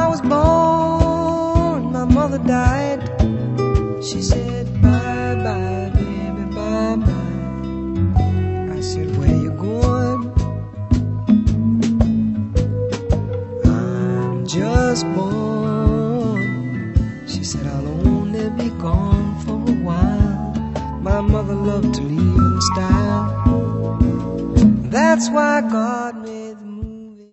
was born, my mother died. She said, bye, bye, baby, bye, bye. I said, where you going? I'm just born. She said, I'll only be gone for a while. My mother loved to leave in style. That's why God made